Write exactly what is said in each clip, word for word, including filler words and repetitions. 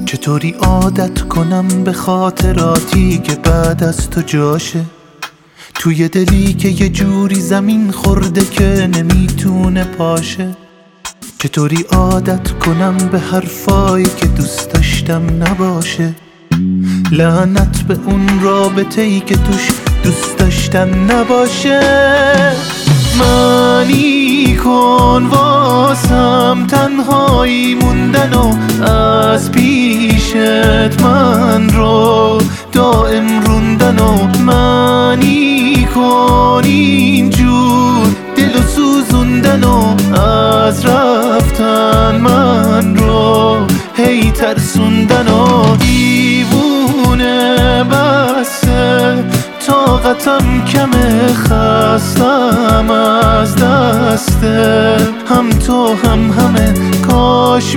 چطوری عادت کنم به خاطراتی که بعد از تو جاشه، توی دلی که یه جوری زمین خورده که نمیتونه پاشه. چطوری عادت کنم به حرفایی که دوست داشتم نباشه، لعنت به اون رابطه‌ای که توش دوست داشتن نباشه. معنی کن واسم تنهایی موندن و از پیشت من رو دائم روندن و معنی کن اینجور دل و سوزوندن و از رفتن من رو هی ترسوندن و دیوونه بسه طاقتم کمه، خستم از دسته هم تو هم همه. کاش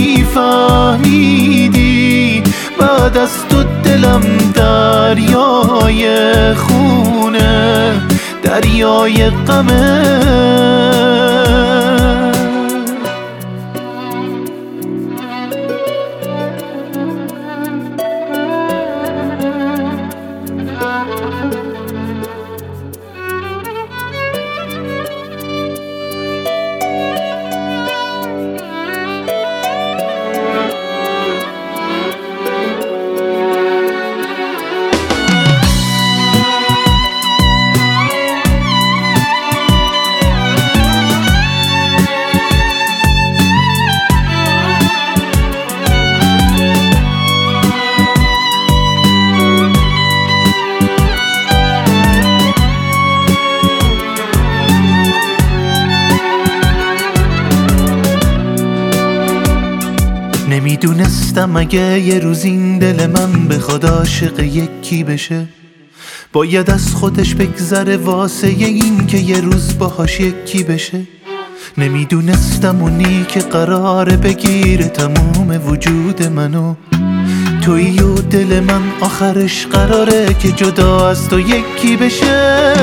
میفهمیدی بعد از تو دلم دریای خونه، دریای غمه. نمیدونستم اگه یه روز این دل من به خدا عاشق یکی بشه، باید از خودش بگذره واسه این که یه روز باهاش یکی بشه. نمیدونستم اونی که قراره بگیره تموم وجود منو، تویی و دل من آخرش قراره که جدا از تو یکی بشه.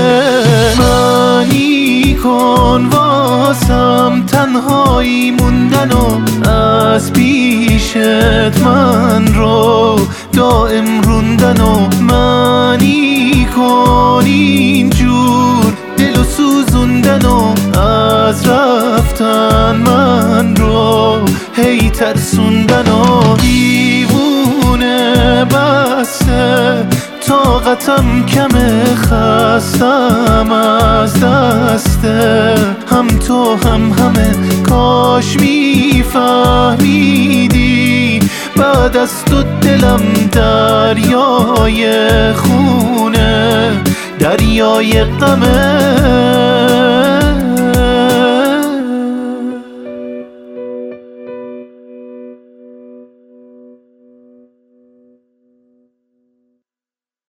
معنی کن واسم تنهایی موندن و از پیشت من رو دائم روندن و معنی کن اینجور دل و سوزوندن و از رفتن من رو هی ترسوندن و دیوونه بسته طاقتم کمه، خستم از دسته هم تو هم همه. کاش میفهمیدی بعد از تو دلم دریای خونه، دریای غمه.